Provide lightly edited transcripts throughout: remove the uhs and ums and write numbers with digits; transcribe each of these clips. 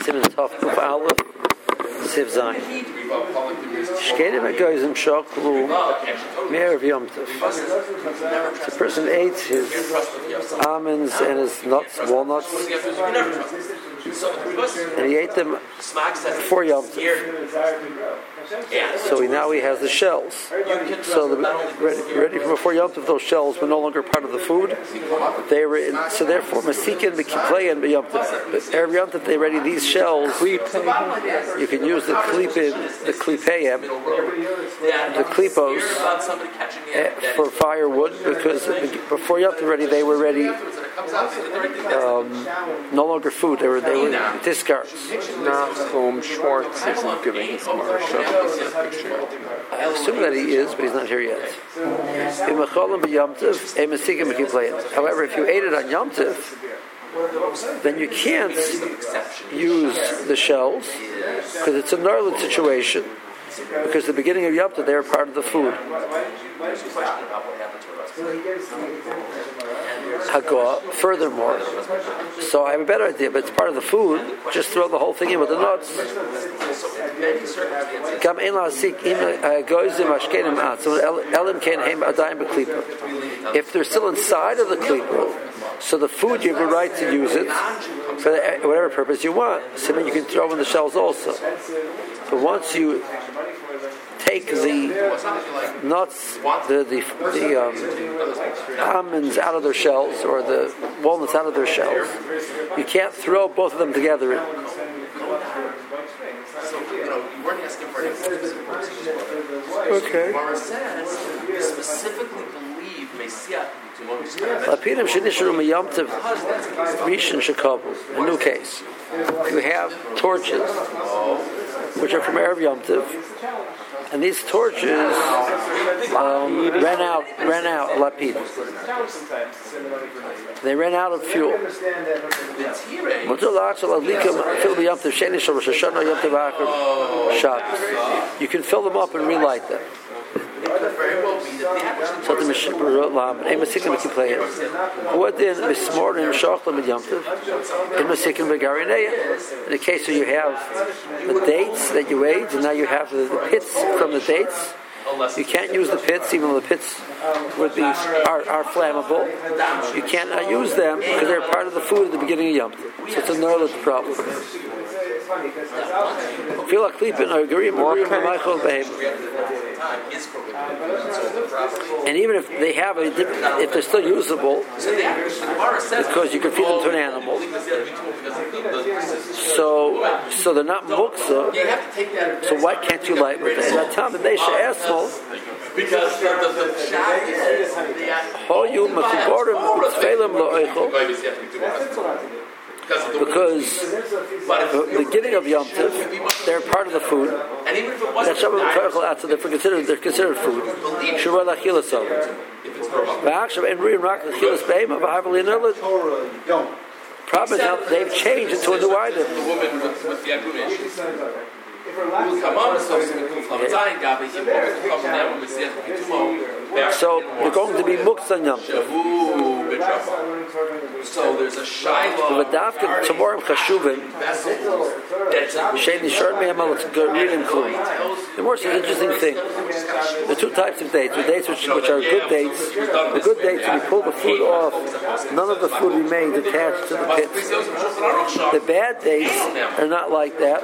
Siman Tov Kuf Aleph Siv Zayin. Shkedim HaGoyzim Shoklu Me'erev Yom Tov. The person ate his almonds and his nuts, walnuts, and he ate them before Yom Tov. So now he has the shells. So ready from before Yom Tov, those shells were no longer part of the food. They were so therefore Masikin B'Kiplein B'Yom Tov. But Erev Yom Tov they ready these shells. You can use the klipeyim, the klipos for firewood because before Yom Tov ready they were ready. No longer food. They were discards. Nachum Schwartz isn't giving his marshal. I assume that he is, but he's not here yet. However, if you ate it on Yom Tov, then you can't use the shells because it's a Narland situation. Because the beginning of Yom Tov, they are part of the food. Hagah, furthermore, so I have a better idea, but it's part of the food, just throw the whole thing in with the nuts. If they're still inside of the klipa, so the food you have a right to use it for whatever purpose you want. So then you can throw in the shells also. But once you take the nuts, the almonds out of their shells or the walnuts out of their shells, you can't throw both of them together in. Okay. Specifically believe Lapidim shenishru miyom tov rishon shekavu. A new case. You have torches, which are from Erev Yom Tov, and these torches ran out. Lapid. They ran out of fuel. You can fill them up and relight them. So the Mishpur Lam, a Masikin B'Kiplein. What then Mismorim Shochlem and Yom Tov? In Masikin B'Garinei. In the case where you have the dates that you ate, and now you have the pits from the dates. You can't use the pits, even though the pits would be are flammable. You cannot use them because they're part of the food at the beginning of Yom Tov. So it's a Nerlit problem. And even if they have if they're still usable, because you can feed them to an animal, so they're not muksa. So why can't you light with them? Because the beginning of Yom Tov, they're part of the food. They're considered food. Problem is now they've changed into a new item. So you're going to be muks on Yom Tov. So there's a shayla. The more interesting thing, there are two types of dates. The dates which are good dates. The good dates, when you pull the food off, none of the food remains attached to the pits. The bad dates are not like that.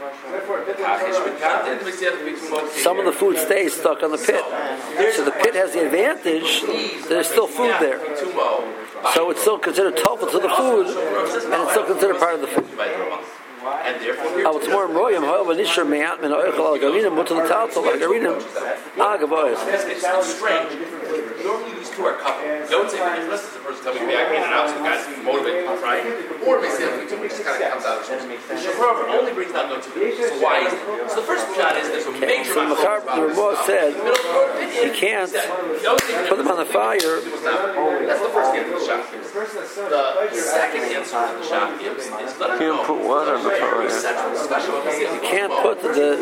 Some of the food stays stuck on the pit. So the pit has the advantage that there's still food there. So it's still considered tofu to the food, and it's still considered part of the food. It's more royam. However, nishar me'at min ha'ochel al garinim mutal tatzol al garinim agavois. It's strange. Normally these two are coupled. Don't say unless it's the person coming back in and out, so the guy's motivated to try. Or basically, just kind of comes out of the Shafar only brings down no two. So why is it? So the first shot is there's a major. So the Ramah said you can't put them on the fire. That's the first answer the shot gives. The second answer that the shot gives is let us know. Can't put what on the fire? You can't put the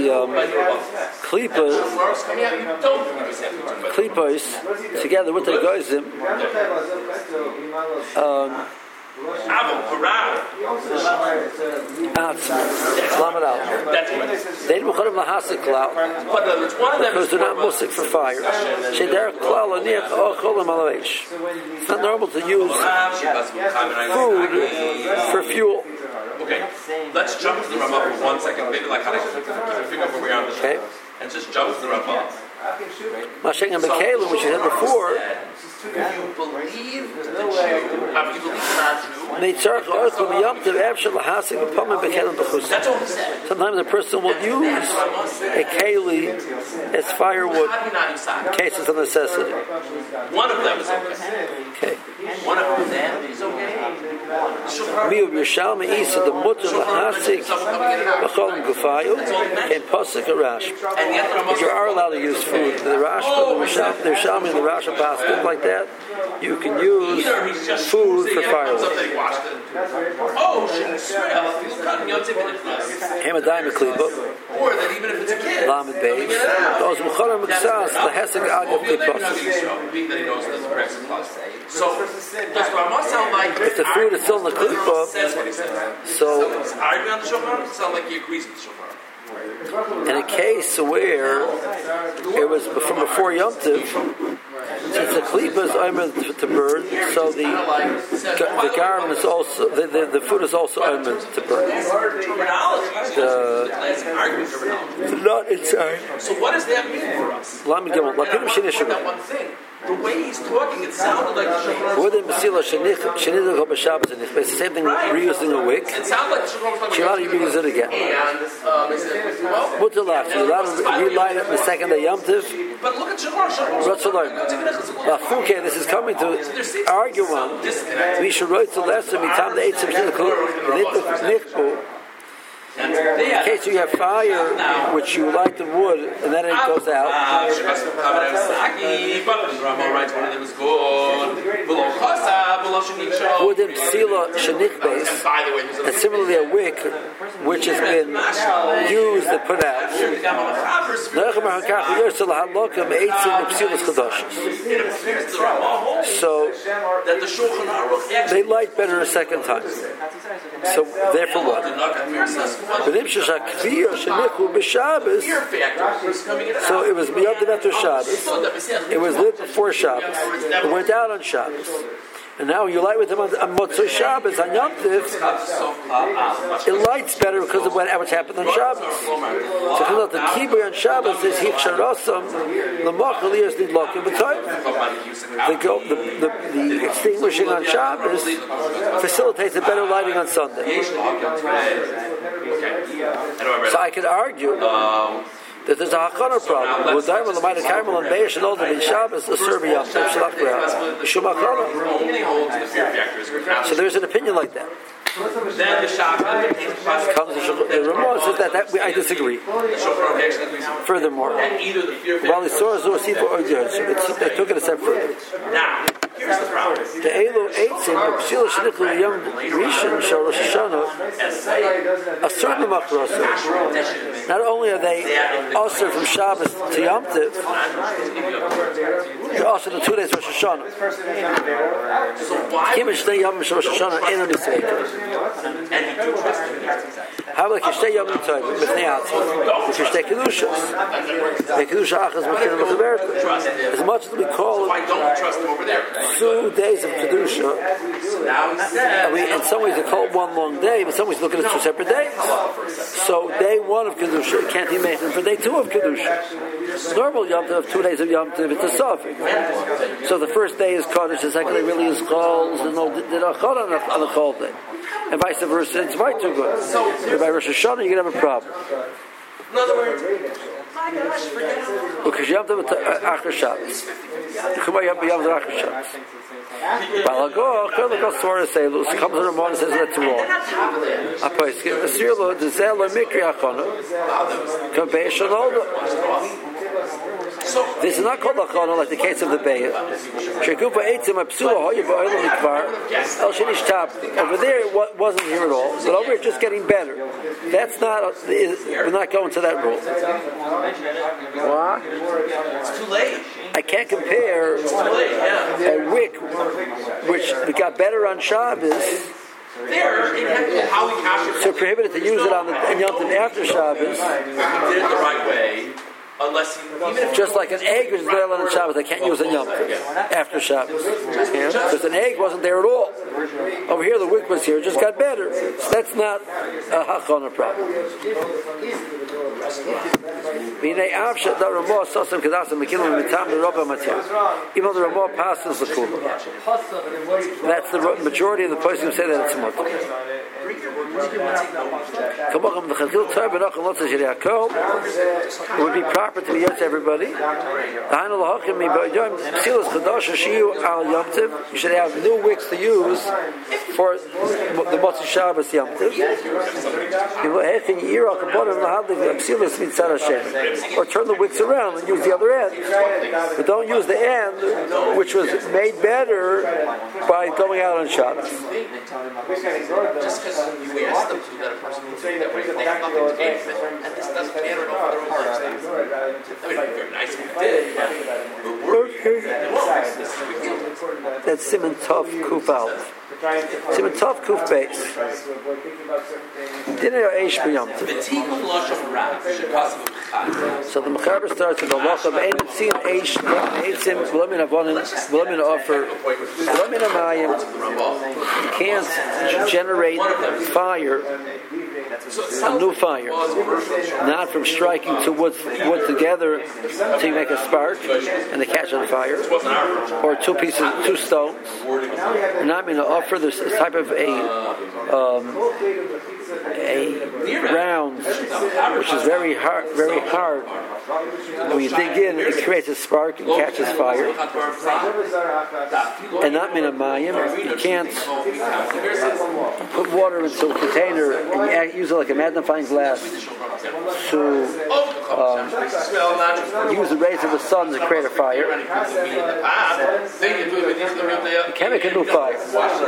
klipas together with the goyzim. That's right. They didn't put him lahasik klal because they're not musik for fire. It's not normal to use food for fuel. Okay, let's jump to the Ramah for 1 second. Maybe like how to figure out where we are on this. Okay. And just jump to the Ramah. Mashing and Bekela, which you had before. If you believe the Jew, if you believe Sometimes a person will use a keli as firewood in case it's a necessity. One of them is okay. One of them is okay. Miu Yerushalmi Isa the mutter lahasik b'cholim gufayu came pasuk a rash. But you are allowed to use food. The rash, the Yerushalmi and the rash of basket like that. You can use food for firewood. Hamadai Mekliba. Or that even if it's a kid. Lamed Beis. Those Mukhara Miksas, the Hesek Agav Klipas. So, does Ramah sound like if the food is still in the Klipa, so arguing on the Shofar, sound like he agrees with the Shofar. In a case where it was from before Yom Tov, since the klipa is omer to burn, so the garment is also the food is also omer to burn. The not inside. So what does that mean for us? That one thing. The way he's talking, it sounded like the Shofar. It's the same thing reusing a wick. It sounds like the Shofar. You're allowed to reuse it again. What's the last? You're allowed to relight it the second day Yom Tov. But look at Shofar. This is coming to argue on. We should write to lesson. We time the eight in case you have fire, which you light the wood, and then it goes out. Wood and psila shenik base, and similarly a wick, which has been used and put out. So they light better a second time. So therefore what? So it was Yom after Shabbos. It was lit before Shabbos. It went out on Shabbos. And now you light with them on Motzei Shabbos, on Yom Tov, it lights better because of what happened on Shabbos. So the kibui on Shabbos is Hiksharosam, Lamachal Yers Nidlokim B'Toyim. The extinguishing on Shabbos facilitates a better lighting on Sunday. So I could argue that there's a hakana problem. With Daimon L'mayda Karmel and Be'er Shalom in Shabbos, the Serbi Yom Tov Shalach B'Rah. Shum hakana. So there's an opinion like that. Then the Shofar the Ramah says that I disagree. Furthermore, while he saw Zosif or they took it a step further. Now, here's the problem. The Elo Eitzim, the Psila Shenichel Yom Rishon Shal Rosh Hashanah, a certain Makrasa. Not only are they also from Shabbos to Yom Tov, they're also the 2 days Rosh Hashanah. Kim Shnei Yom Rosh Hashanah ain't on this how about Kishtei Yom Tov with Neatz? With Kishtei Kedushas. The Kedusha Achaz Mekin L'Chaberta. As much as we call it 2 days of Kedusha, I mean, in some ways they call it one long day, but in some ways look at it 2 separate days. So day 1 of Kedusha can't be made for day 2 of Kedusha. Normal Yom Tov, 2 days of Yom Tov, it's a Safek. So the first day is Kaddish, the second day really is Chol, there's no Chol on the Chol day. And vice versa, it's right too good. So by Rosh Hashanah, you're going to have a problem. In other words, because you have to Achar Shabbos. You have to Achar Shabbos. Balago, Kalago Sora Selus comes in the morning and says that's wrong. Apoiskim, Asirlo, the Zelo Mikri Achona, Kabeh Shalom. This is not called Achona like the case of the Be'er. Shekupa Eitzim, Apsula, Hoya Ba'olam Mikvar, El Shinish Tap. Over there, it wasn't here at all. But over here, it's just getting better. That's not, we're not going to that rule. What? it's too late. I can't compare a wick, which got better on Shabbos, There, how we capture So prohibited to use it on Yom Tov after Shabbos. He did it the right way, unless just like an egg is there on Shabbos, they can't use it Yom Tov after Shabbos. Because an egg wasn't there at all. Over here, the wick was here, it just got better. So that's not a hachana problem. Even though the Ramah passes the kula, that's the majority of the places who say that it's mutter. It would be proper to be yet to everybody. You should have new wicks to use for the Motzei Shabbos Yom Tov. Or turn the wicks around and use the other end. But don't use the end which was made better by going out on Shabbos. Just because you ask them to, that a person will say that way, they have nothing to gain from it, and this doesn't matter at all for their own lifestyle. I mean, it'd be very nice if it did, but that's Simon Tov Kuf Aleph. Simon Tov Kuf Beis. Dinner Eish B'Yom Tov. So the Mechaber starts with the loch of Ein Tzin Eish Eitzim V'Lamin Avonim V'Lamin Offer V'Lamin Amayim. You can't generate fire, a new fire, not from striking two wood together to make a spark and they catch on fire, or two stones. You're not going to offer this type of a round which is very hard. When you dig in, it creates a spark and catches fire. And not minamayim, you can't put water into a container and use it like a magnifying glass to use the rays of the sun to create a fire. You can't make a new fire.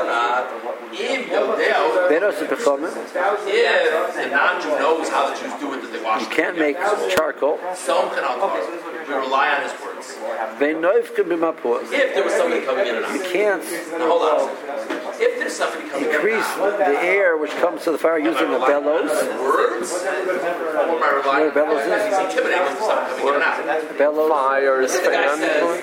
If the non-Jew knows how the Jews do it, that they wash. You can't make charcoal. We rely on his words. If there was somebody coming in and out. You can't hold on. If there's somebody coming increase the air which comes to the fire using a bellows. Words? Or my relying on bellows is? He's intimidating for something coming in and out. Bellows. Fires, fan.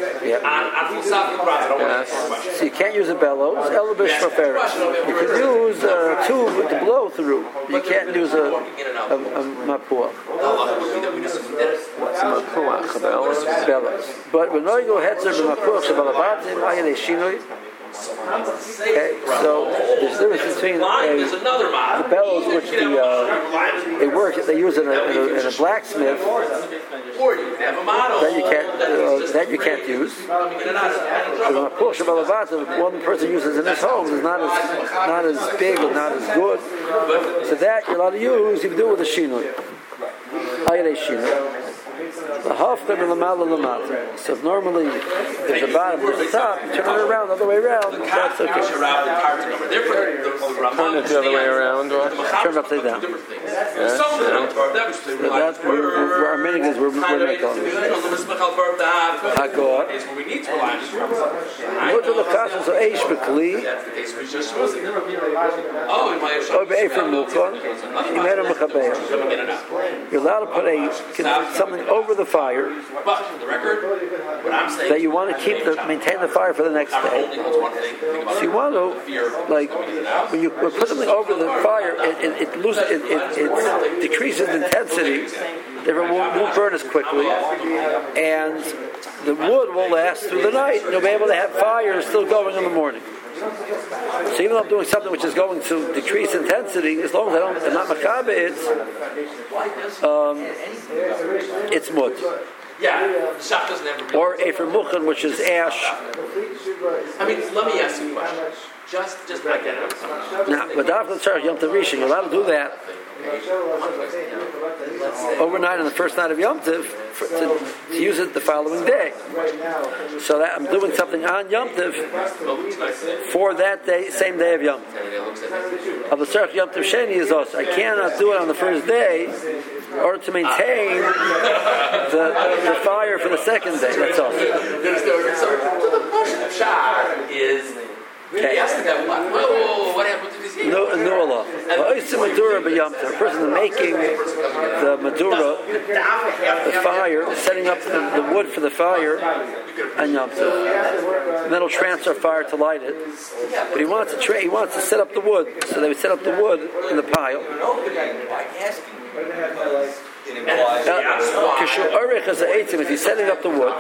Yes. So you can't use a bellows. Elabish for ferris. You can use a tube to blow through. You can't use a mapuach. What's a mapuach? Bellows. But when you go hetzer b'mapuach shebalabatim ayalei shinoi. Okay, so there's a difference between the bellows which they use in a blacksmith that you can't use. The one person uses in his home is not as big or not as good. So that you're allowed to use, you can do it with a shinui. Ayalei shinui. So if normally there's a bottom, there's a top, you turn it around the other way around, that's okay. Turn it the other way around, or? Turn it upside down. Yes, That's where our meaning is, we're making it. Hagor. Go to the kasha, so Eish B'Kli. You're allowed to put something over the fire. But for the record, what I'm saying that you want to maintain the fire for the next day. So you want to, like, when you put something over the fire, it decreases in intensity. It won't burn as quickly, and the wood will last through the night. You'll be able to have fire still going in the morning. So even though I'm doing something which is going to decrease intensity, as long as I'm not makabe, it's mud. Yeah, shach doesn't ever be. Or efer muchen, which is ash. I mean, let me ask you a question. Just like that. Now, with Yom Tov Rishon, you're allowed to do that overnight on the first night of Yom Tov to use it the following day. So that I'm doing something on Yom Tov for that day, same day of Yom Tov. Of the Tzarech Yom Tov Sheni is also. I cannot do it on the first day in order to maintain the fire for the second day. That's all. So the question of Shach is He asked the guy, what happened to this? No Allah. A person making the Madura, the fire, setting up the wood for the fire, and Yom Tov. Then he'll transfer fire to light it. But he wants to set up the wood, so they would set up the wood in the pile. If he's setting up the wood,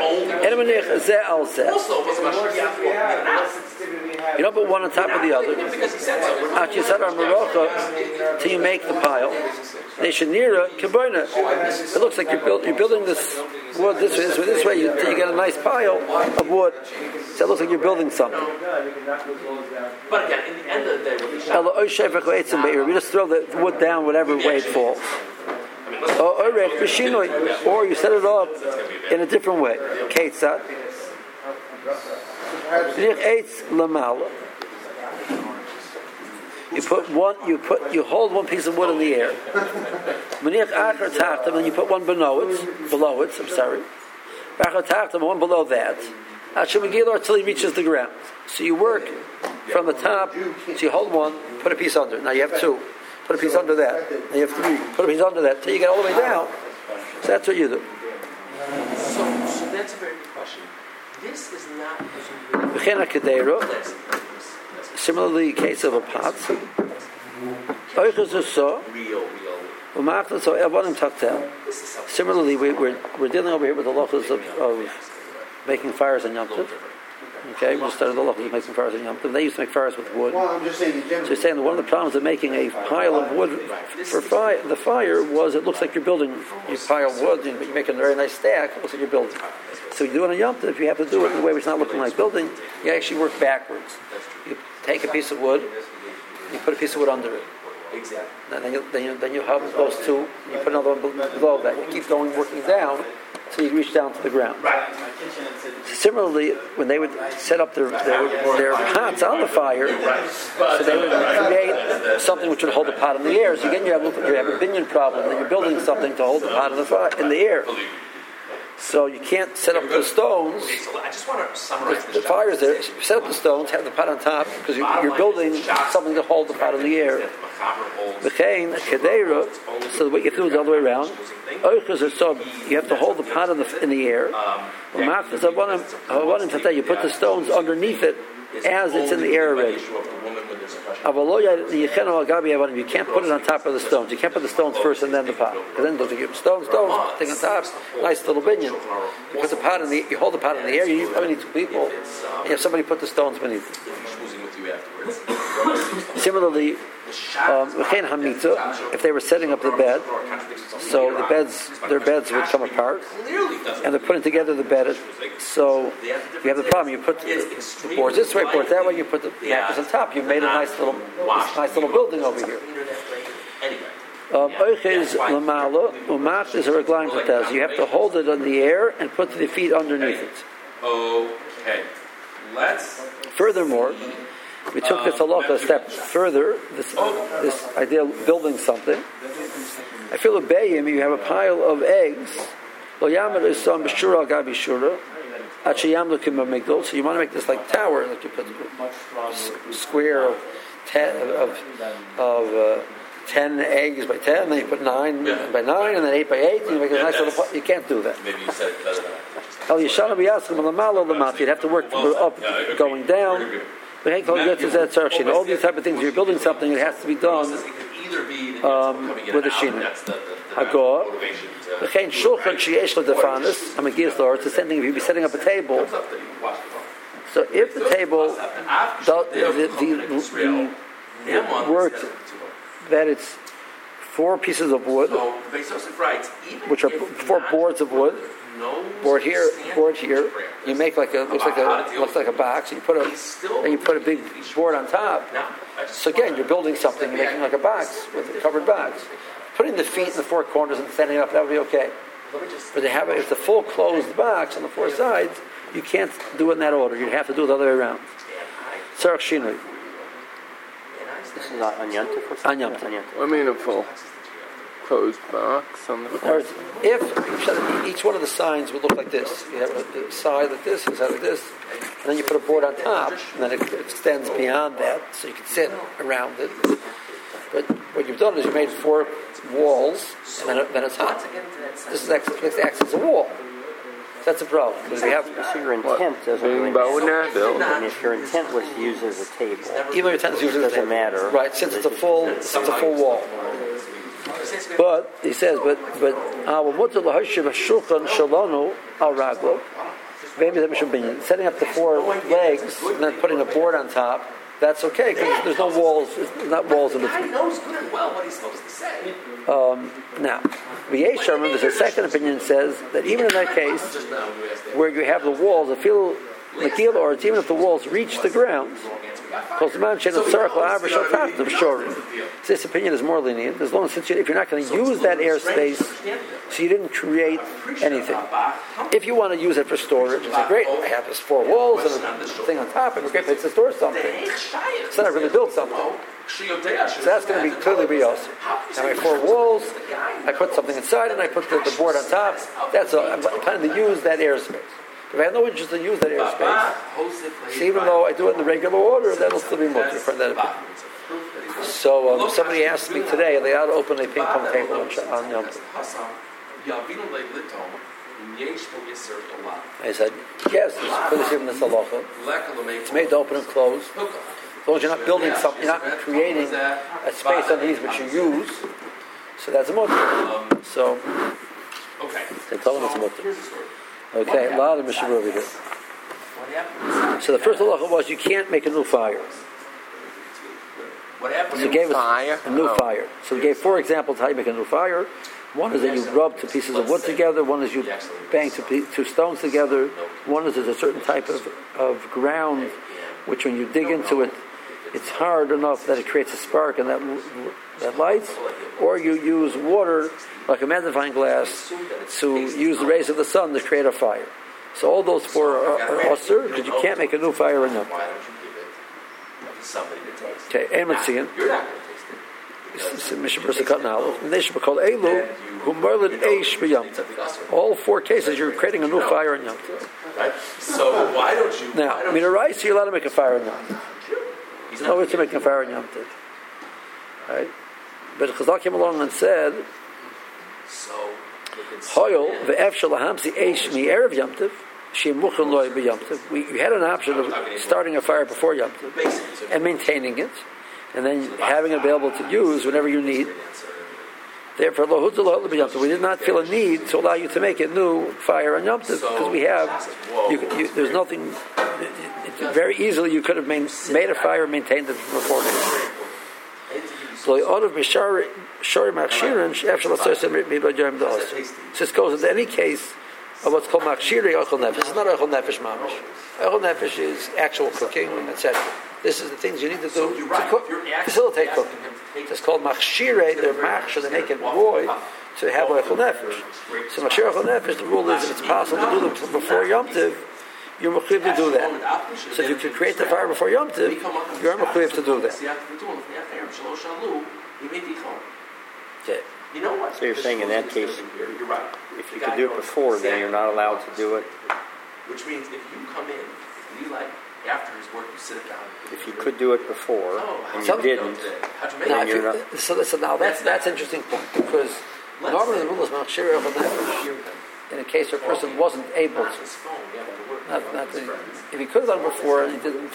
you don't put one on top of the other. Till you make the pile. It looks like you're building this wood this way until you get a nice pile of wood. So it looks like you're building something. But again, in the end of the day, you just throw the wood down whatever way it falls. Or you set it up in a different way. You hold one piece of wood in the air. And you put one below it. One below that. Until he reaches the ground. So you work from the top. So you hold one, put a piece under. Now you have two. Put a piece under that. And you have three. Put a piece under that till you get all the way down. So that's what you do. So that's a very good question. This is not. Similarly, case of a pot. Similarly, we're dealing over here with the lachas of making fires on Yom Tov. Okay, we started the lachas of making fires on Yom Tov. They used to make fires with wood. So you're saying that one of the problems of making a pile of wood for the fire was it looks like you're building. You pile wood, you make a very nice stack. It looks like you're building. So you do it on Yom Tov. If you have to do it in a way where it's not looking like building, you actually work backwards. You take a piece of wood, you put a piece of wood under it. Exactly. Then you have those two. You put another one below that. You keep going, working down, until you reach down to the ground. Right. Similarly, when they would set up their pots on the fire, so they would create something which would hold the pot in the air. So again, you have a binyan problem that you're building something to hold the pot in the air. So you can't set up the stones. I just want to summarize the fire's there. Set up the stones, have the pot on top, because you're building something to hold the pot in the air. So what you do is the other way around. You have to hold the pot in the air. You put the stones underneath it as it's in the air already. You can't put it on top of the stones. You can't put the stones first and then the pot. Because then those are stones, thing on top. Nice little binyan. You put the pot you hold the pot in the air. You need two people. And you have somebody put the stones beneath it. Similarly, if they were setting up the bed, so their beds would come apart, and they're putting together the bed. So you have the problem. You put the boards this way, boards that way. You put the mattress on top. You made a nice little building over here. You have to hold it in the air and put the feet underneath it. Okay. Furthermore, we took this halacha a step further. This idea of building something. I feel a bayim. You have a pile of eggs. So you want to make this like tower, like you put a square of 10 eggs by 10, and then you put 9 by 9, and then 8 by 8, and you make a nice little. You can't do that. Maybe you said it better. You'd have to work up, going down. All these type of things. If you're building something, it has to be done with a shina. It's the same thing if you'd be setting up a table. So if the table the worked that it's 4 pieces of wood, which are 4 boards of wood. Board here. You make looks like a box. And you put a big board on top. So again, you're building something. You're making like a box with a covered box. Putting the feet in the 4 corners and standing up, that would be okay. But if the full closed box on the 4 sides, you can't do it in that order. You'd have to do it the other way around. Tzarech shinui. This is on Yom Tov? On Yom Tov. I mean a full. closed box on the Or front. if each one of the signs would look like this, you have a side like this, a side like this, and then you put a board on top, and then it extends beyond that, so you can sit around it. But what you've done is you made 4 walls, and then it's hot. This acts as a wall. That's a problem. Because we have So your intent doesn't really matter. And if your intent was to use it as a table, even your intent is used as a doesn't table. matter. Right, since it's a full wall. But he says, but setting up the 4 legs and then putting a board on top, that's okay because there's no walls. There's not walls in between. He knows good and well what he's supposed to say. Now, there's a second opinion that says that even in that case where you have the walls, a feel Megillah, or it's even if the walls reach the ground, this opinion is more lenient as long as if you're not going to use that airspace, so you didn't create anything. If you want to use it for storage, it's like, great, I have this 4 walls and a thing on top, and a great place to store something. So then I really built something. So that's going to be clearly be awesome. Now I have 4 walls, I put something inside, and I put the board on top. That's all. I'm planning to use that airspace. If I have no interest in use that airspace, so even though I do it in the regular order, that'll still be mutter for that opinion. So somebody asked me today, they ought to open a ping pong table on Yom Tov. I said, yes, it's for the Shivin Halacha. It's made to open and close. As long as you're not building something, you're not creating a space underneath which you use. So that's a mutter. So they told him it's a mutter. Okay, a lot of Mishnah over here. So the first halacha was you can't make a new fire. So he gave us a new fire. So he gave 4 examples how you make a new fire. One is that you rub 2 pieces of wood together. One is you bang 2 stones together. One is there's a certain type of ground which when you dig into it, it's hard enough that it creates a spark and that lights. Or you use water like a magnifying glass to use the rays of the sun to create a fire. So all those 4 are usher because you can't make a new fire in them. Okay, Amos seeing. All 4 cases you're creating a new fire in Yom Tov. Right? So why don't you? Now, I mean, a rice you're allowed to make a fire in Yom Tov. There's no way to make a fire in Yom Tov. Right? But Chazal came along and said, "Hoyol ve'ef shalahamsi eish mi'erev Yom Tov, shemuchon loy b'Yom Tov." We had an option of starting a fire before Yom Tov and maintaining it, and then having it available to use whenever you need. Therefore, we did not feel a need to allow you to make a new fire on Yom Tov because we have. There's nothing. Very easily, you could have made a fire and maintained it before. So this goes into any case of what's called machshirei ochel nefesh. It's not ochel nefesh mamish. Ochel nefesh is actual cooking, etc. This is the things you need to do to cook, facilitate cooking. It's called machshirei. They're machshir. They make it roy to have ochel nefesh. So machshirei ochel nefesh. The rule is if it's possible to do them before Yom Tov, you're mechuyev to do that. So if you can create the fire before Yom Tov, you're mechuyev to do that. Okay. You know what? So you're saying in that case, if you could do it before, then you're not allowed to do it. Which means if you come in, and you after his work, you sit down. If you could do it before and you didn't, then you're not. So listen, now that's an interesting point because normally the rule is machshirei ochel nefesh. In a case where a person wasn't able to, if he could have done it before and he didn't,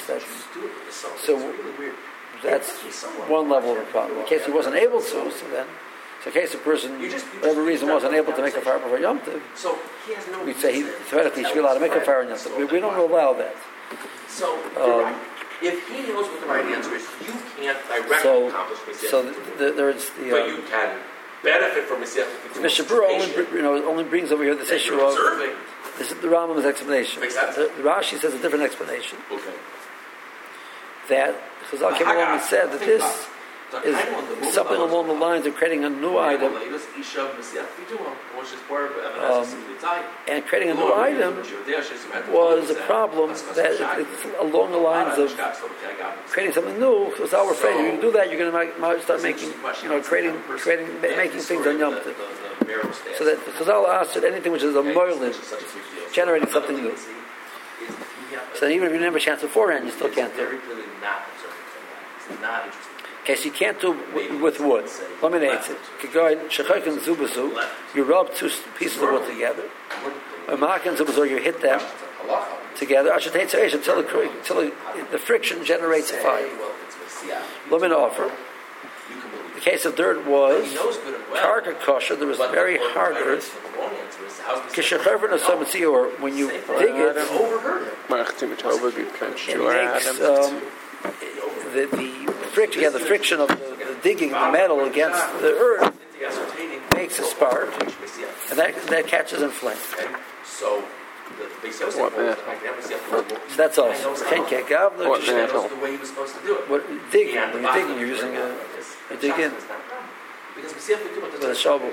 that's one level of the problem. In case he wasn't able to, so in case a person, for whatever reason, wasn't able to make a fire before Yom Tov, we'd say theoretically he should be allowed to make a fire on Yom Tov. We don't allow that. So, if he knows what the right answer is, you can't directly accomplish Mesiach. So there's the. But you can benefit from Mesiach. Mishnah Berurah only brings over here this issue of. This is the Rambam's explanation. The Rashi says a different explanation. Okay. That Chazal came along and said that this is something along the lines of creating a new item. And creating a new item was a problem that it's along the lines of creating something new. Because we're afraid if you can do that, you're going to start making, making things on Yom Tov. So that the Chazal asked that anything which is a moilin, generating something new. So even if you didn't have a chance beforehand, you still can't do it. Okay, so you can't do with wood. Eliminates it. You rub two pieces of wood together. You hit them together. Until the friction generates a fire. Offer. The case of dirt was karka kosher. There was very hard earth. Or when you dig it, it makes the friction of the digging the metal against the earth makes a spark, and that catches in flame. So that's all. When you're digging, you're using you dig in with a shovel.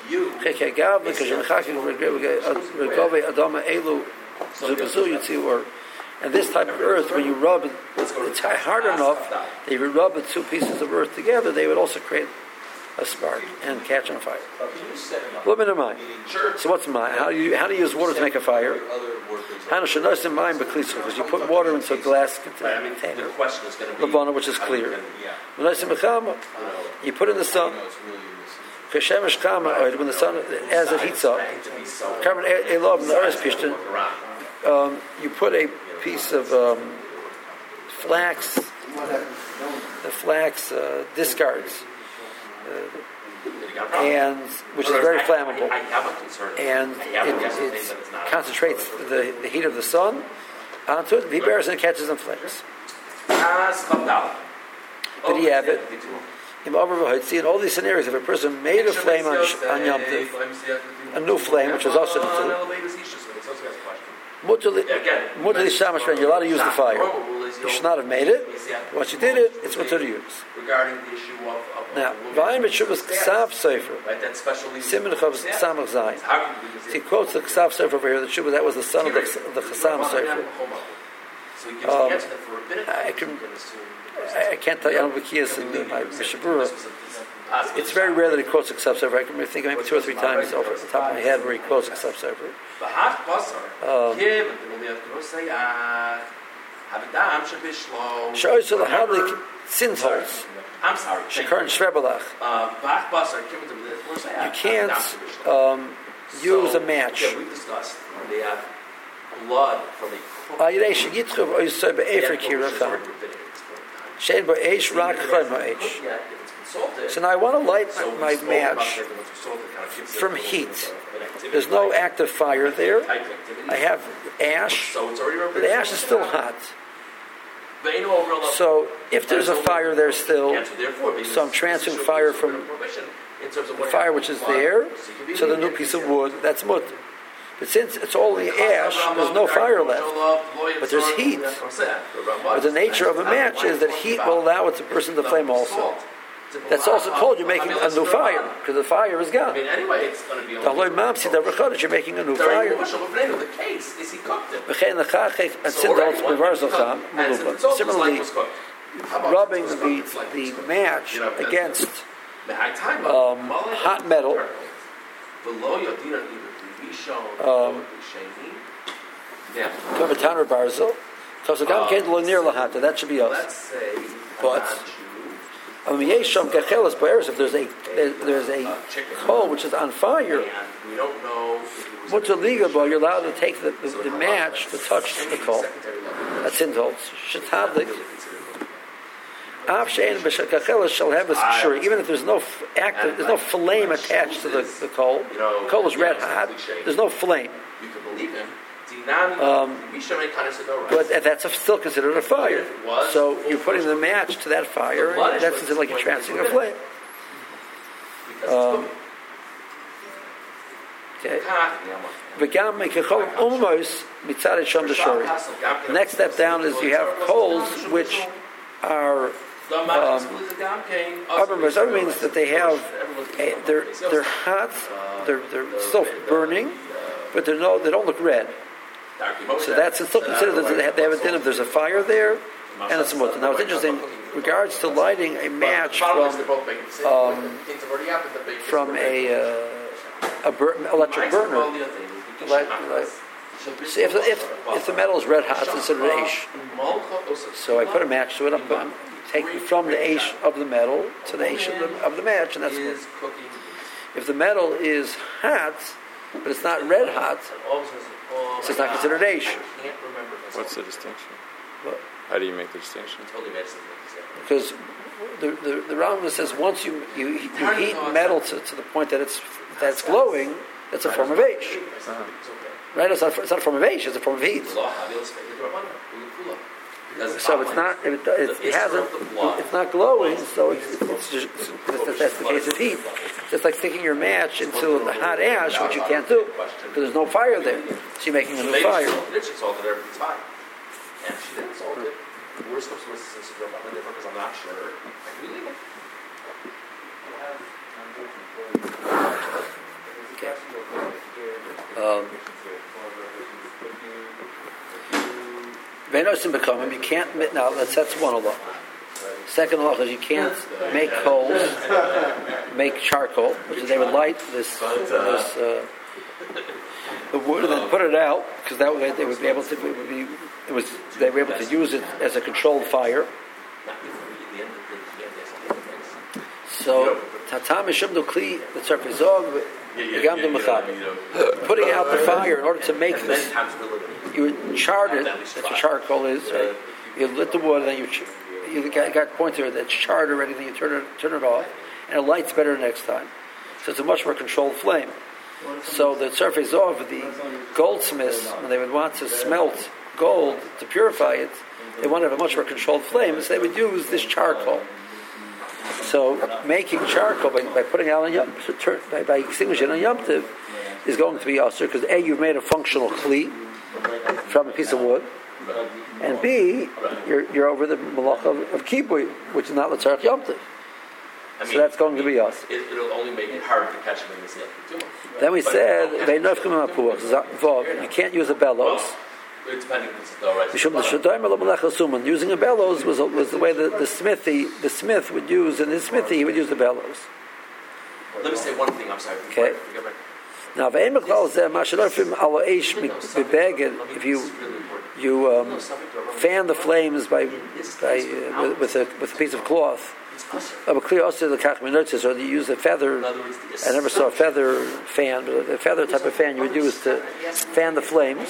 And this type of earth, when you rub it, it's hard enough that if you rub the two pieces of earth together, they would also create a spark and catch on fire. A little bit of mine. So what's mine? How do you use water to make a fire? Because you put water into a glass container, Lavana, which is clear. You put in the sun. When the sun, as it heats up, you put a piece of flax, the flax discards, and which is very flammable, and it concentrates the heat of the sun onto it. He bears and it catches in flames. Did he have it? In all these scenarios, if a person made a flame on Yom Tov, a new flame, which was also you're allowed to use the fire. You should not have made it. Once you did it, it's mutter to use. Regarding the issue of now, Vayim B'Shuvas Ksav Sefer, Siman Chav Samach Zayin. He quotes the Ksav Sefer over here. The Shuvah, that was the son of the Chasam Sefer. I can't tell you. I don't have B'Kiyas in my Mishabura. It's very rare that he quotes a Ksav Sefer. I can think maybe 2 or 3 times off the top of my head where he quotes a Ksav Sefer. Shows to the Hadlik Sinzholz. I'm sorry. Shekar and Shrebelach. You can't use a match. Yeah, we discussed. They have blood from a So now I want to light my match from heat. There's no active fire there. I have ash, but the ash is still hot. So if there's a fire there still, so I'm transferring fire from the fire which is there to the new piece of wood, that's mut. But since it's all the ash, there's no fire left. But there's heat. But the nature of a match is that heat will allow it to burst into flame also. That's also called you're making a new fire, because the fire is gone. Anyway, it's going to be you're making a new fire. The case is he cooked it. Similarly, rubbing the match against hot metal, that should be us. But if there's a coal which is on fire, you're allowed to take the match to touch the coal. That's in holds. Even if there's no flame attached to the coal. The coal is red hot. There's no flame. But that's still considered a fire. So you're putting the match to that fire, and that's considered like you're transferring a flame. Okay. The next step down is you have coals which are Arbor means that they have, they're hot, they're still burning, but they don't look red. So that's still considered that they have a din if there's a fire there, and it's a mutter. Now it's interesting, regards to lighting a match from a electric burner. So if the metal is red hot, it's considered eish. So I put a match to it. I'm taking from the eish of the metal to the eish of the match, and that's good. If the metal is hot, but it's not red hot, so it's not considered eish. What's the distinction? What? How do you make the distinction? Because the Rambam says once you heat metal to the point that it's glowing, it's a form of eish. Right? It's not a form of eish; it's a form of heat. So it's not. It's not glowing. So it's just, that's the case of heat. It's just like sticking your match into the hot ash, which you can't do because there's no fire there. So you're making a new fire. And she didn't solve it. We're supposed to listen to her about it because I'm not sure. Can we leave it? Okay. You can't. Now that's one law. Second law is you can't make coals, make charcoal, which is they would light this the wood and then put it out because that way they would be able to. They were able to use it as a controlled fire. So tatam mishum kli the tzarfizog gam the mechab. Putting out the fire in order to make this, you would chart it. That's what charcoal is. Right? You lit the wood, and then you got a point there that's charred already. Then you turn it off, and it lights better next time. So it's a much more controlled flame. So the tzarfizog, the goldsmiths, when they would want to smelt gold to purify it, they want to have a much more controlled flame, so they would use this charcoal. So making charcoal by putting out by extinguishing on Yom Tov is going to be usher because A, you've made a functional kli from a piece of wood, and B, you're over the malacha of kibui, which is not l'tzarech Yom Tov. So that's going to be us. It'll only make it hard to catch them in the sea. Then we said you can't use a bellows. Using a bellows was the way the smith would use, in his smithy he would use the bellows. Let me say one thing, I'm sorry. Okay. Now, if you fan the flames with a piece of cloth, or you use a feather. I never saw a feather fan, but a feather type of fan you would use to fan the flames.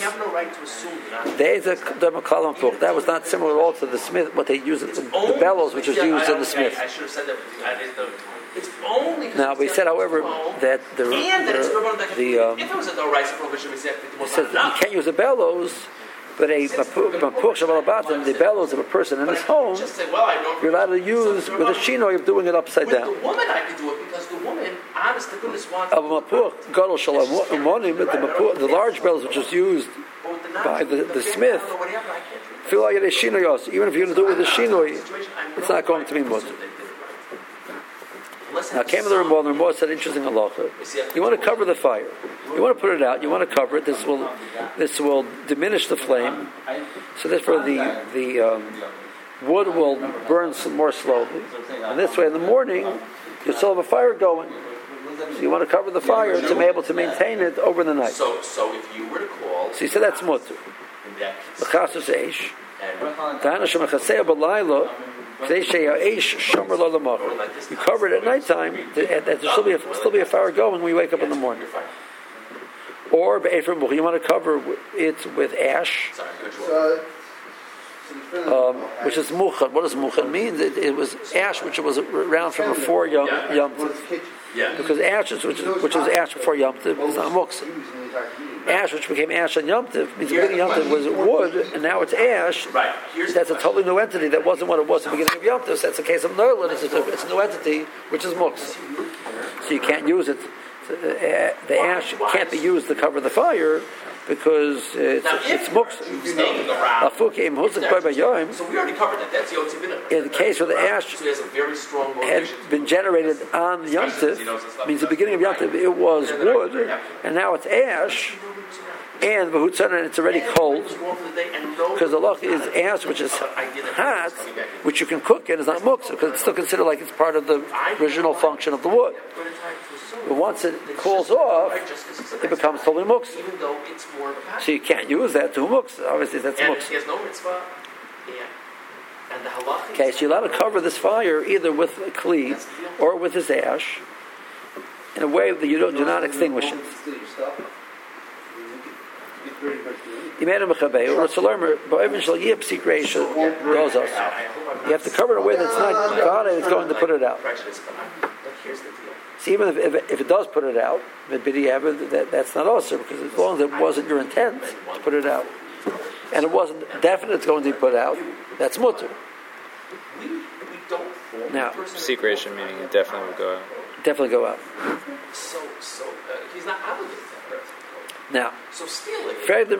That was not similar at all to the smith, what they use, the bellows, which was used in the smith. I should have said that. Now we said, however, that it says that you can't use a bellows. But the bellows of a person in his home, you're allowed to use with a shino of doing it upside down. With the woman, I could do it because the woman, honest to goodness, wants the large bellows which was used by the smith. Feel like a shino, even if you're going to do it with a shino, it's not going to be mutter. Now came to the Ramah said interesting halacha. You want to cover the fire. You want to put it out. You want to cover it. This will diminish the flame. So therefore the wood will burn more slowly. And this way in the morning you still have a fire going. So you want to cover the fire to be able to maintain it over the night. So if you were to call, so you said that's mutter. L'chasus eish. Dana shemachasei b'layla. You cover it at nighttime. There still be a fire going when you wake up in the morning. Or you want to cover it with ash, which is muchad. What does muchad mean? It was ash which was around from before Yom Tov. Because ash, which was ash before Yom Tov, is not muktzah. Ash, which became ash on Yom Tov, means the beginning of Yom Tov was wood, and now it's ash. Right. That's a totally new entity. That wasn't what it was at the beginning of Yom Tov. So that's the case of Nerlin. It's a new entity, which is muktzah. So you can't use it the ash can't be used to cover the fire because it's muksa. So we already covered that. That's Yotze B'Nei. In the case where the ash had been generated on Yom Tov, means the beginning of Yom Tov it was wood, and now it's ash, and it's already cold, because the loch is ash, which is hot, which you can cook in, is not muksa, because it's still considered like it's part of the original function of the wood. But once it cools off, it becomes totally muksa. So you can't use that to muksa. Obviously, that's muksa. Okay, so you're allowed to cover this fire either with a kli or with this ash in a way that you do not extinguish it. You have to cover it in a way that's not God is going to put it out. See, even if it does put it out, that's not also, because as long as it wasn't your intent to put it out, and it wasn't definite it's going to be put out, that's mutter. Now, secretion meaning it definitely would go out. Definitely go out. So he's not obligated to have. Now, so stealing.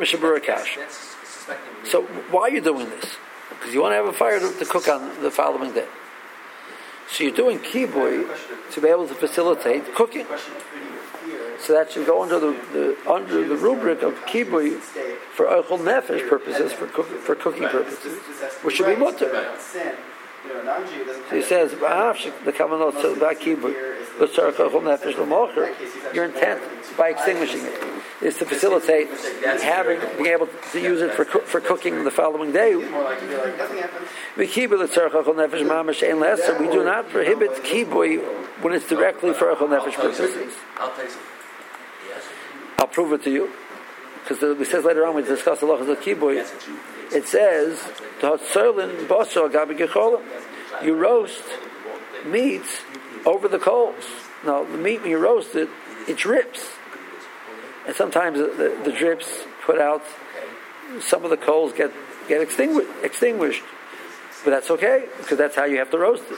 So why are you doing this? Because you want to have a fire to cook on the following day. So you're doing kibui to be able to facilitate cooking. So that should go under the rubric of kibui for ochel nefesh purposes, for cooking purposes, which should be mutter. So he says, the kavanot about kibui, your intent by extinguishing it is to facilitate being able to use it for cooking the following day. We do not prohibit kibui when it's directly for ochel nefesh purposes. I'll prove it to you, because it says later on when we discuss the halachas of kibui, it says you roast meat over the coals. Now the meat, when you roast it, it drips. And sometimes the drips put out, some of the coals get extinguished. But that's okay, because that's how you have to roast it.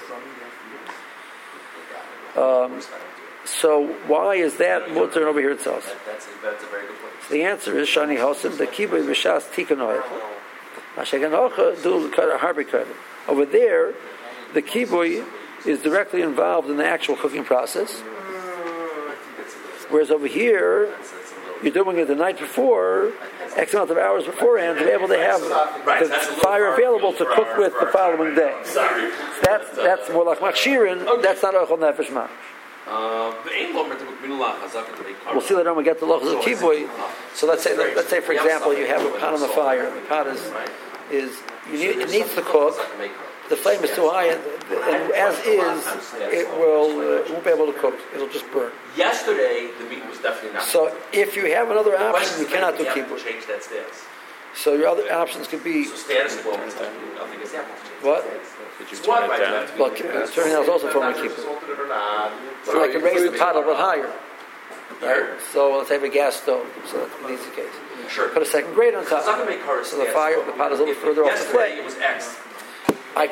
So why is that mutter over here it says? That's a very good point. So the answer is Shani Hosim, the Kibui V'Shas Tikanoich. Over there, the kibui is directly involved in the actual cooking process. Whereas over here, you're doing it the night before, X amount of hours beforehand, to be able to have the fire available to cook with the following day. That's more like makshirin. That's not ochel nefesh mach. We'll see later on when we get to lochas of kibui. So let's say for example you have a pot on the fire. The pot it needs to cook. The flame is too high, and as is, it won't be able to cook. It'll just burn. Yesterday, the meat was definitely not. So if you have another option, you cannot do kibui. Change that stance. So your other options could be. So status quo. What? Well, turning out is also from a kibui. So I can raise the pot a little higher. Right? So let's have a gas stove. So that's an easy case. Sure. Put a second grate on top. So the pot is a little further off the flame. It was X. I'm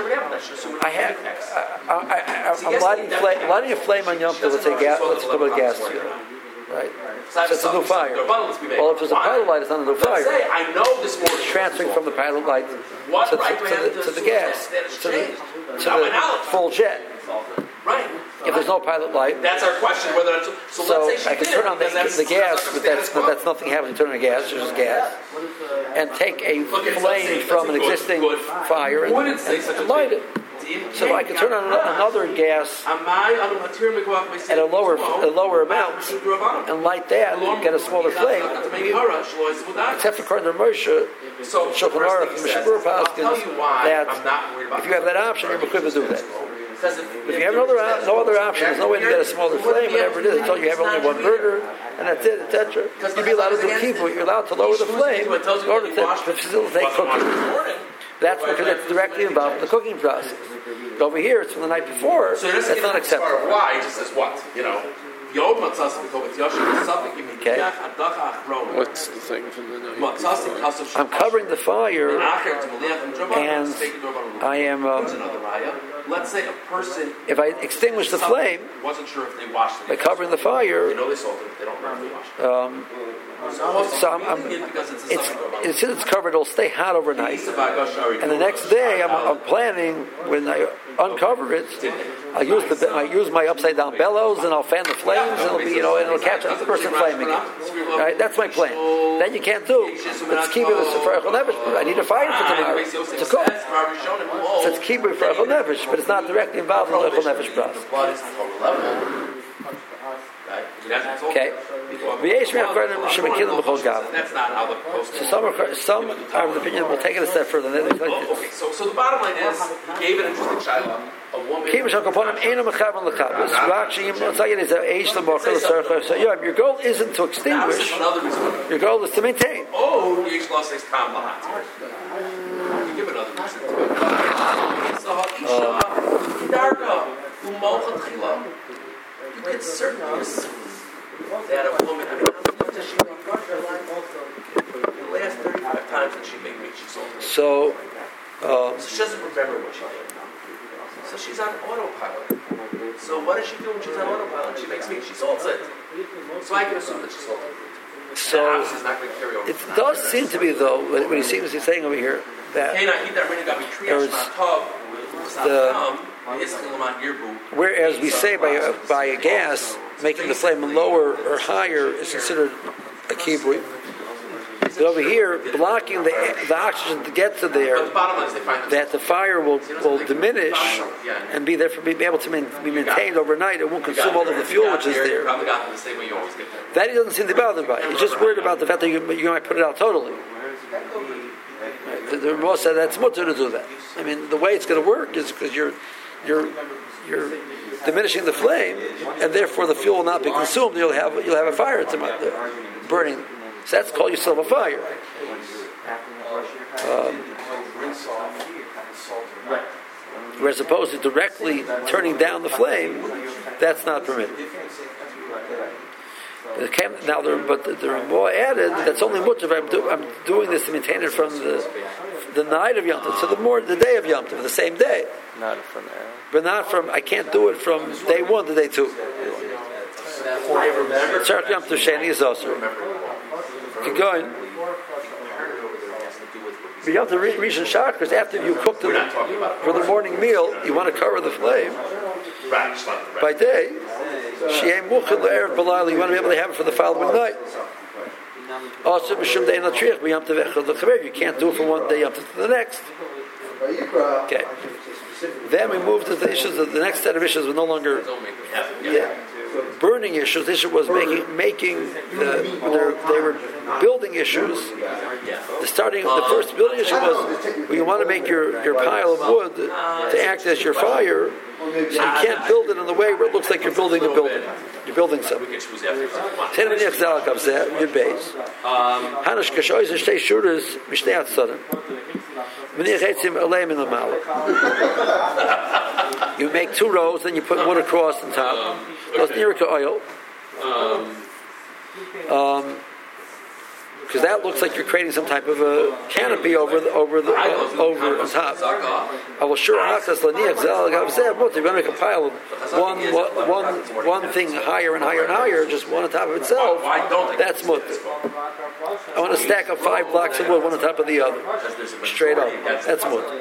lighting a flame on Yom Tov. Let's say gas. Let's put a gas to it. Right? So it's a new fire. Well, if there's a pilot light, it's not a new fire. It's transferring from the pilot light to the gas, to the full jet. Right. If there's no pilot light, that's our question. Whether it's, so I can turn on the gas, but that's nothing happening. Turn on the gas, there's just gas, and take a flame from an existing fire and light it. So I can turn on another gas at a lower amount and light that and get a smaller flame. Except for according to Moshe, Shulchan Aruch and Mishnah Berurah Paskins, that if you have that option, you're equipped to do that. If you have no other option, there's no way to get a smaller flame, whatever it is, until you have only one burner, and that's it, etc. You'd be allowed to do kibui. You're allowed to lower the flame in order to facilitate cooking. That's because it's directly involved in the cooking process. But over here, it's from the night before. So that's not acceptable. Why? Just as what? What's the thing from the night? I'm covering the fire, and I am. Let's say a person. If I extinguish the flame, wasn't sure if they washed it. By covering the fire, they know they sold it. They don't know if they washed it. Since it's covered, it'll stay hot overnight. And the next day, I'm planning when I uncover it, I use my upside down bellows, and I'll fan the flames, and it'll be, and it'll catch the person flaming it. Right? That's my plan. That you can't do. Let's keep it for Echol Nefesh. I need a fire for tomorrow to cook. So let's keep it for Echol Nefesh, but it's not directly involved in the Echol Nefesh process. Okay. That's not how the post. So some are of the opinion we'll take it a step further. Okay, so the bottom line is, he gave an interesting shiloh. A woman. So your goal isn't to extinguish. Your goal is to maintain. Oh, you give another reason to it. You could certainly assume that a woman, how much does she make? The last 35 times that she made meat, she sold it. So she doesn't remember what she did. So she's on autopilot. So what does she do when she's on autopilot? She makes meat, she sold it. So I can assume that she sold it. So it does seem to be, though, when he's saying over here, that whereas we say by a gas, making the flame lower or higher is considered a kibui. But over here, blocking the oxygen to get to there, that the fire will diminish and be able to be maintained overnight. It won't consume all of the fuel which is there. That he doesn't seem to be bothered by. He's just worried about the fact that you might put it out totally. The Ramah said that's mutter to do that. I mean, the way it's going to work is because you're diminishing the flame, and therefore the fuel will not be consumed. You'll have a fire burning. So that's called yourself a fire. Whereas opposed to directly turning down the flame, that's not permitted. Now, but the Ramah added that's only mutter if I'm doing this to maintain it from the night of Yom Tov to the day of Yom Tov, the same day. Not from there. But not from, I can't do it from day 1 to day 2. Tzarech Yom Tov Sheni is also. Keep going. But you have to reach and shach, because after you cook for the morning meal, you want to cover the flame by day. You want to be able to have it for the following night. Also, you can't do it from one day to the next. Okay. Then we moved to the issues of the next set of issues were no longer burning issues. The issue was making they were building issues. The first building issue was you want to make your pile of wood to act as your fire, so you can't build it in the way where it looks like you're building a building. You're building something. You make 2 rows, then you put one across the top. That's near oil. Because that looks like you're creating some type of a canopy over on top. I will sure not. You're going to make a pile of one thing higher and higher and higher, just one on top of itself. That's mutter. I want to stack up 5 blocks of wood, one on top of the other, straight up. That's mutter.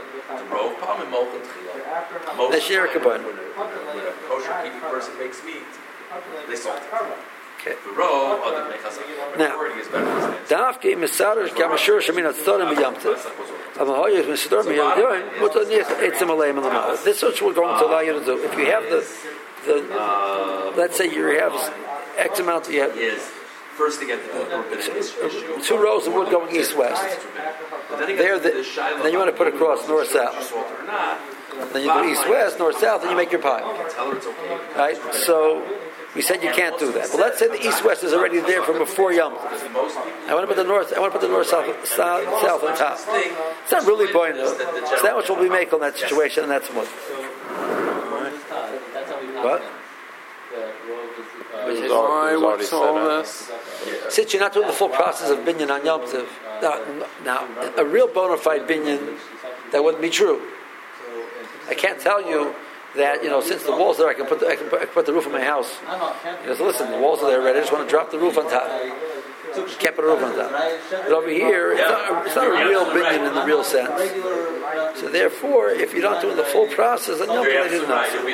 That's your kabbalah. When a kosher keeping person makes meat, they salt it. Okay. Now, Dafke Misadar Kamashur Shamin Atzorim B'Yamtiv. Amahoyes Misadar B'Yamtiv. Etzim Aleim Lamala. This is what we're going to allow you to do. If you have the let's say you have X amount, you have first to get the 2 rows of wood going east-west. Then you want to put across north-south. Then you go east-west, north-south, and you make your pile. Right? So we said you can't do that. But let's say the east-west is already there from before Yom Tov. I want to put the north-south on top. It's not really point. So that much will be make on that situation, and that's what. What? Why? What's all this? Since you're not doing the full process of binyan on Yom Tov, now a real bona fide binyan, that wouldn't be true. I can't tell you that, since the walls are there, I can put the roof of my house. Listen, the walls are there already. I just want to drop the roof on top. You can't put a roof on top. But over here, it's not a real binyan in the real sense. So therefore, if you're not doing the full process, then you'll be doing nothing.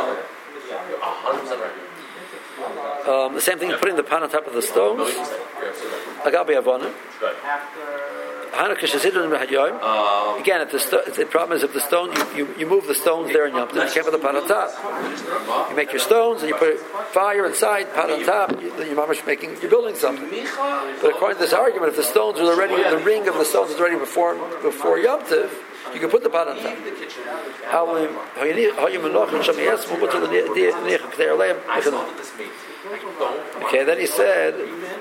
The same thing, putting the pan on top of the stones. Agabi Avona. Again, the problem is if the stone, you move the stones there in Yom Tov, you can't put the pot on top. You make your stones and you put fire inside, pot on top. You're you're building something. But according to this argument, if the stones are already, the ring of the stones is already before Yom Tov, you can put the pot on top. Okay, then he said.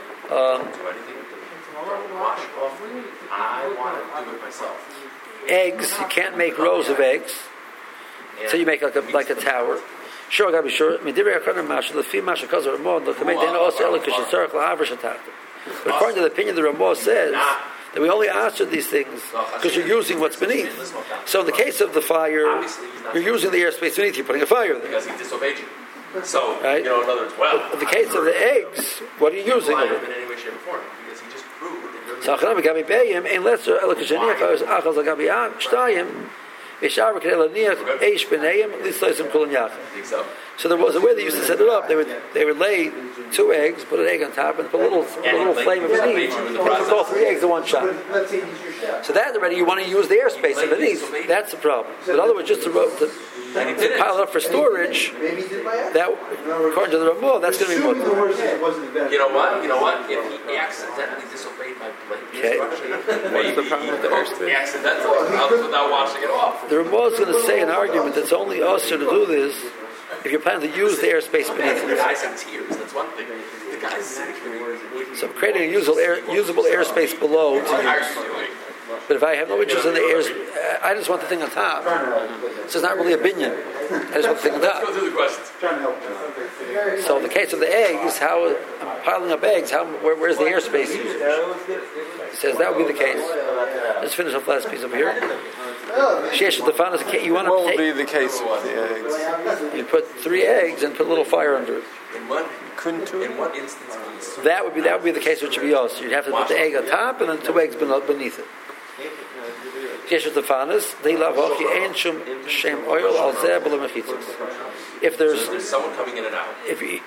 I want to do it myself. Eggs, you can't make rows of eggs, so you make like a tower. Sure, I gotta be sure. But according to the opinion, the Ramah says that we only answered these things because you're using what's beneath. So in the case of the fire, you're using the airspace beneath. You're putting a fire there because he disobeyed you. So, right? In other words, well, in the case of the eggs, what are you using? In any way, shape, or form, because he just proved that you're so there was a way they used to set it up. They would lay 2 eggs, put an egg on top, and put a little flame underneath, and put all 3 eggs in one shot. So that already you want to use the airspace underneath. That's the problem. But in other words, just to pile it up for storage, that according to the Ramah, that's going to be much. You know what? If he accidentally disobeyed my instruction, what's the problem with the airspace? Accidentally, without washing it off. The Ramah is going to say an argument that's only us to do this if you're planning to use the airspace beneath it. The guy's in tears. That's one thing. The guy's sick. So I'm creating a usable airspace below to use. But if I have no interest in the airs, I just want the thing on top. So it's not really a binyan. I just want the thing on top. Go through the questions. So in the case of the eggs, how I'm piling up eggs, where's the airspace used? He says that would be the case. Let's finish off the last piece over here. What will be the case with the eggs? You put 3 eggs and put a little fire under it. In what instance, please? That would be the case which would be yours. You'd have to put the egg on top and then 2 eggs beneath it. If there's someone coming in and out, if the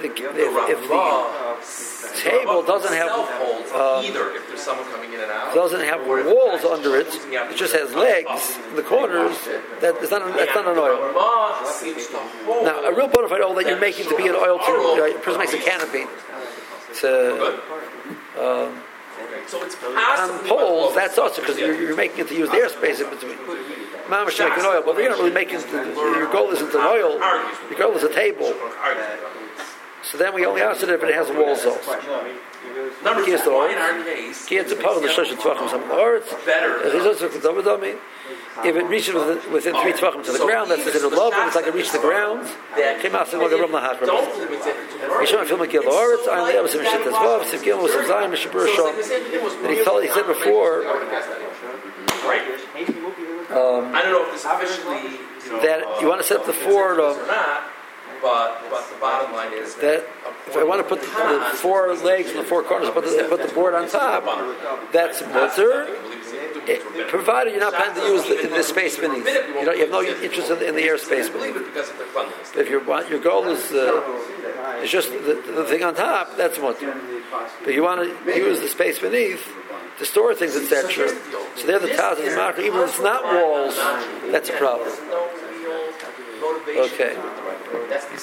table doesn't have either if there's someone coming in and out, doesn't have walls under it, it just has legs in the corners. That's not an oil. Now, a real bona fide oil that you're making to be an oil to a person makes a canopy. So it's on poles, that's also because you're making it to use the airspace in between. Mamash to make an oil, but you're not really making your goal isn't an oil, your goal is a table. So then we only answered it if it has walls also. Number 4, in our case, if it reaches within 3 tvachim to the ground, that's considered love, and it's like it reached the ground. Came out like a rum lahat. And he said before I don't know if this officially that you want to set up the 4 or not. But the bottom line is that if I want to put the 4 legs and the 4 corners, put the board on top, that's mutter. Provided you're not planning to use the space beneath, you have no interest in the airspace beneath. If your goal is just the thing on top, that's mutter. But you want to use the space beneath to store things, etc. So they're the taz and the marker. Even if it's not walls, that's a problem. Okay.